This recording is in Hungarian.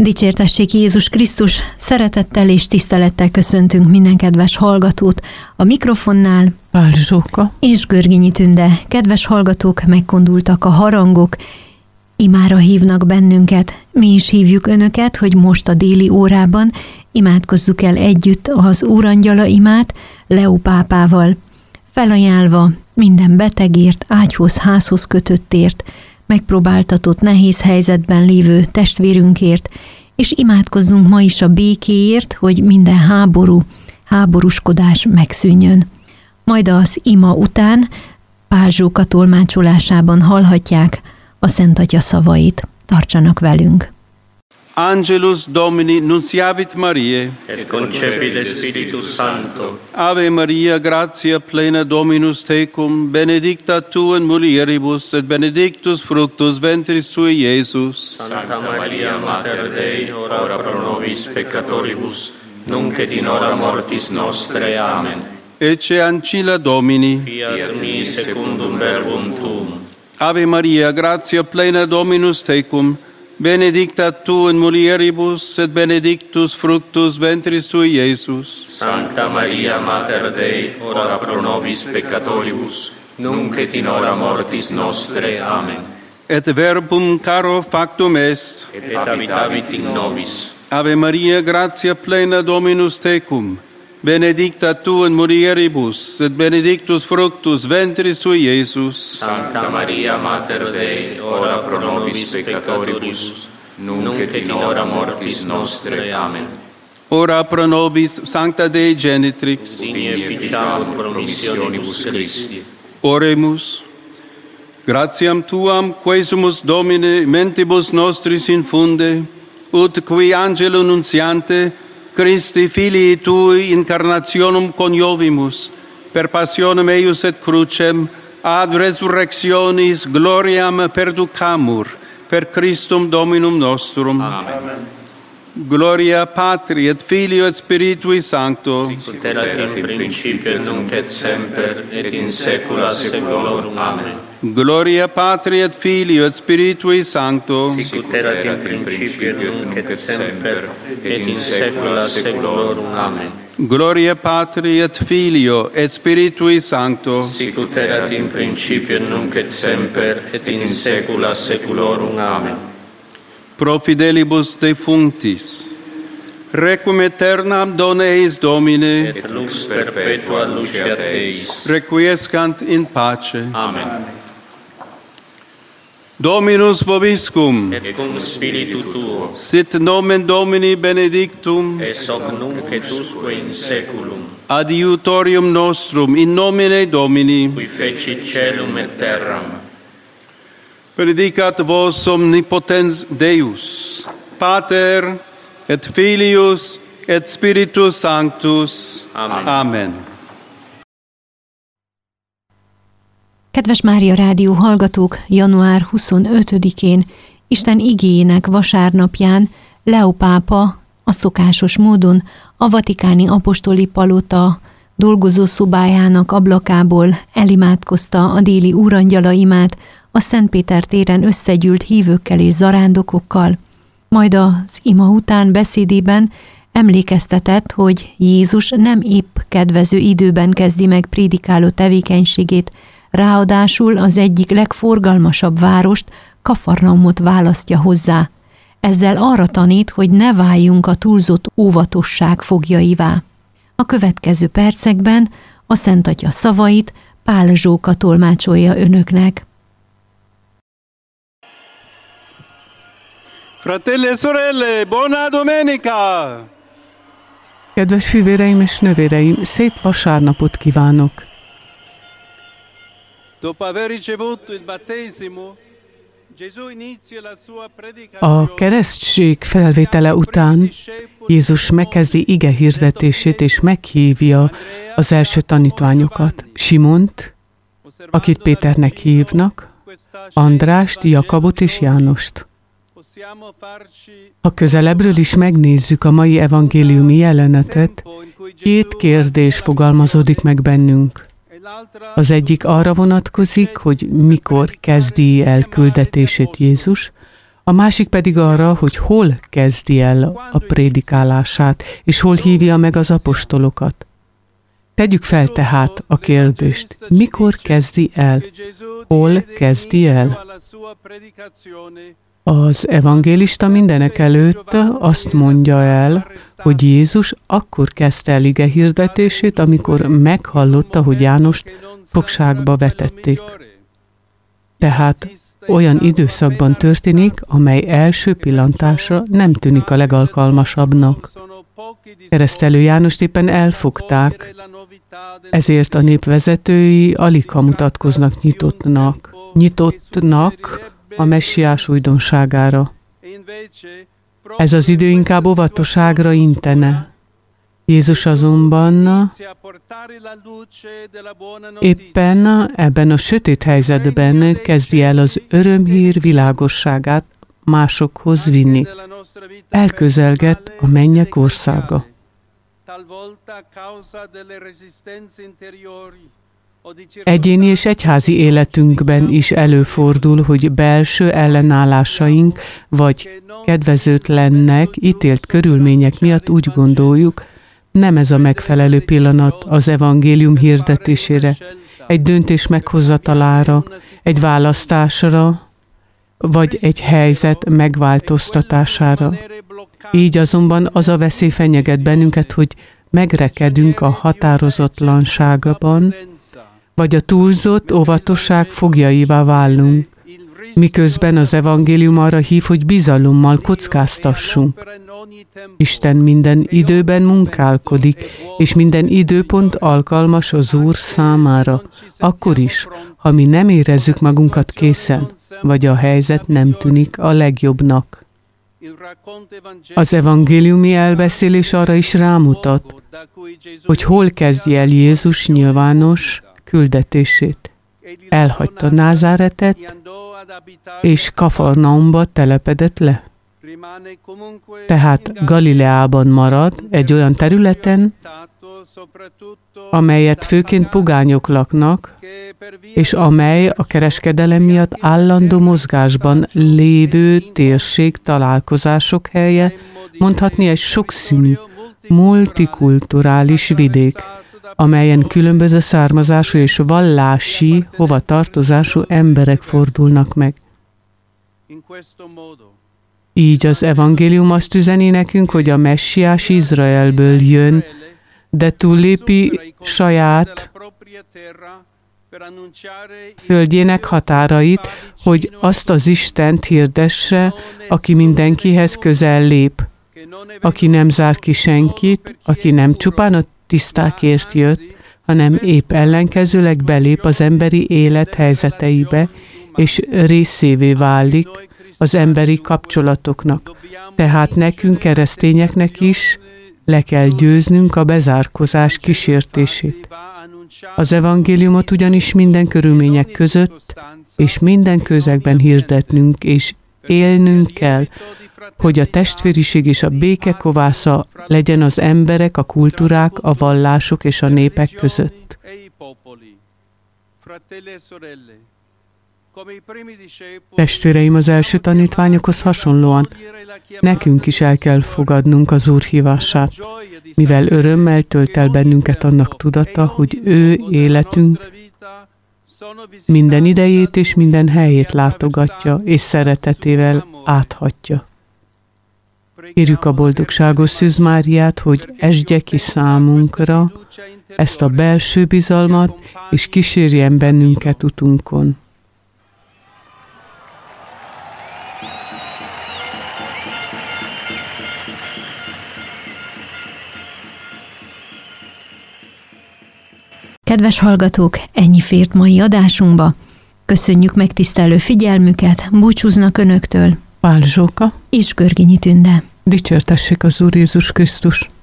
Dicsértessék Jézus Krisztus, szeretettel és tisztelettel köszöntünk minden kedves hallgatót. A mikrofonnál Pál Zsóka és Görgényi Tünde. Kedves hallgatók, megkondultak a harangok, imára hívnak bennünket. Mi is hívjuk önöket, hogy most a déli órában imádkozzuk el együtt az Úrangyala imát Leó pápával, felajánlva minden betegért, ágyhoz, házhoz kötöttért, megpróbáltatott, nehéz helyzetben lévő testvérünkért, és imádkozzunk ma is a békéért, hogy minden háborúskodás megszűnjön. Majd az ima után Pál Zsóka tolmácsolásában hallhatják a Szent Atya szavait. Tartsanak velünk! Angelus Domini nunciavit Mariae, et concepit Spiritus Sancto. Ave Maria, gratia plena Dominus tecum, benedicta tu in mulieribus, et benedictus fructus ventris tui, Iesus. Santa Maria, Mater Dei, ora pro nobis peccatoribus, nunc et in hora mortis nostre. Amen. Ecce ancilla Domini. Fiat mi secundum verbum tuum. Ave Maria, gratia plena Dominus tecum, benedicta tu in mulieribus, et benedictus fructus ventris tui, Iesus. Sancta Maria, Mater Dei, ora pro nobis peccatoribus, nunc et in hora mortis nostre. Amen. Et verbum caro factum est. Et habitavit in nobis. Ave Maria, gratia plena Dominus tecum, benedicta tu in mulieribus, et benedictus fructus ventris tui, Iesus. Sancta Maria, Mater Dei, ora pro nobis peccatoribus, nunc et in hora mortis nostre. Amen. Ora pro nobis sancta Dei genitrix. Digne ficiamur promissionibus Christi. Oremus. Gratiam tuam quesumus Domine mentibus nostris infunde, ut qui angelo nunciante Christi filii tui incarnationum coniovimus, per passionem eius et crucem, ad resurrectionis gloriam perducamur, per Christum Dominum nostrum. Amen. Gloria Patri et Filio et Spiritui Sancto. Sicut erat in principio et nunc et semper, et in saecula saeculorum. Amen. Gloria Patri et Filio et Spiritui Sancto. Sicut erat in principio et nunc et semper, et in saecula saeculorum. Amen. Gloria Patri et Filio et Spiritui Sancto. Sicut erat in principio et nunc et semper, et in saecula saeculorum. Amen. Pro fidelibus defunctis, requiem aeternam dona eis Domine, Et lux perpetua luceat eis. requiescant in pace. Amen. Dominus vobiscum, Et cum spiritu tuo, sit nomen Domini benedictum, es hoc nunc et usque in saeculum, adiutorium nostrum in nomine Domini. qui fecit caelum et terram. Benedicat vos omnipotens Deus, Pater et Filius et Spiritus Sanctus. Amen. Amen. Kedves Mária Rádió hallgatók, január 25-én, Isten igéjének vasárnapján Leó pápa a szokásos módon a vatikáni apostoli palota dolgozószobájának ablakából elimádkozta a déli Úrangyala imát a Szent Péter téren összegyűlt hívőkkel és zarándokokkal. Majd az ima után beszédében emlékeztetett, hogy Jézus nem épp kedvező időben kezdi meg prédikáló tevékenységét, ráadásul az egyik legforgalmasabb várost, Kafarnaumot választja hozzá. Ezzel arra tanít, hogy ne váljunk a túlzott óvatosság foglyaivá. A következő percekben a Szent Atya szavait Pál Zsóka tolmácsolja önöknek. Fratelli e sorelle, buona domenica! Kedves fivéreim és nővéreim, szép vasárnapot kívánok! Dopo aver ricevuto il battesimo, Gesù inizia la sua predicazione. A keresztség felvétele után Jézus megkezdi ige hirdetését és meghívja az első tanítványokat. Simont, akit Péternek hívnak, Andrást, Jakabot és Jánost. Ha közelebbről is megnézzük a mai evangéliumi jelenetet, két kérdés fogalmazódik meg bennünk. Az egyik arra vonatkozik, hogy mikor kezdi el küldetését Jézus, A másik pedig arra, hogy hol kezdi el a prédikálását, és hol hívja meg az apostolokat. Tegyük fel tehát a kérdést, mikor kezdi el? Hol kezdi el? Az evangélista mindenek előtt azt mondja el, hogy Jézus akkor kezdte el ige hirdetését, amikor meghallotta, hogy Jánost fogságba vetették. Tehát olyan időszakban történik, amely első pillantásra nem tűnik a legalkalmasabbnak. Keresztelő Jánost éppen elfogták, ezért a nép vezetői aligha mutatkoznak nyitottnak a messiás újdonságára. Ez az idő inkább óvatosságra intene. Jézus azonban éppen ebben a sötét helyzetben kezdi el az örömhír világosságát másokhoz vinni. Elközelgett a mennyek országa. Egyéni és egyházi életünkben is előfordul, hogy belső ellenállásaink vagy kedvezőtlennek ítélt körülmények miatt úgy gondoljuk, nem ez a megfelelő pillanat az evangélium hirdetésére, egy döntés meghozatalára, egy választásra, vagy egy helyzet megváltoztatására. Így azonban az a veszély fenyeget bennünket, hogy megrekedünk a határozatlanságban, vagy a túlzott óvatosság foglyaival válunk, miközben az evangélium arra hív, hogy bizalommal kockáztassunk. Isten minden időben munkálkodik, és minden időpont alkalmas az Úr számára, akkor is, ha mi nem érezzük magunkat készen, vagy a helyzet nem tűnik a legjobbnak. Az evangéliumi elbeszélés arra is rámutat, hogy hol kezdje el Jézus nyilvános küldetését. Elhagyta Názáretet, és Kafarnaumba telepedett le. Tehát Galileában marad, egy olyan területen, amelyet főként pogányok laknak, és amely a kereskedelem miatt állandó mozgásban lévő térség találkozások helye, mondhatni egy sokszínű, multikulturális vidék, amelyen különböző származású és vallási hovatartozású emberek fordulnak meg. Így az evangélium azt üzeni nekünk, hogy a messiás Izraelből jön, de túllépi saját földjének határait, hogy azt az Istent hirdesse, aki mindenkihez közel lép, aki nem zár ki senkit, aki nem csupán a tisztákért jött, hanem épp ellenkezőleg belép az emberi élet helyzeteibe, és részévé válik az emberi kapcsolatoknak. Tehát nekünk, keresztényeknek is le kell győznünk a bezárkozás kísértését. Az evangéliumot ugyanis minden körülmények között és minden közegben hirdetnünk és élnünk kell, hogy a testvériség és a béke kovásza legyen az emberek, a kultúrák, a vallások és a népek között. Testvéreim, az első tanítványokhoz hasonlóan nekünk is el kell fogadnunk az Úr hívását, mivel örömmel tölt el bennünket annak tudata, hogy ő életünk minden idejét és minden helyét látogatja, és szeretetével áthatja. Kérjük a boldogságos Szűz Máriát, hogy esdje ki számunkra ezt a belső bizalmat, és kísérjen bennünket utunkon. Kedves hallgatók, ennyi fért mai adásunkba. Köszönjük megtisztelő figyelmüket, búcsúznak Önöktől Pál Zsóka és Görgényi Tünde. Dicsértessék az Úr Jézus Krisztus!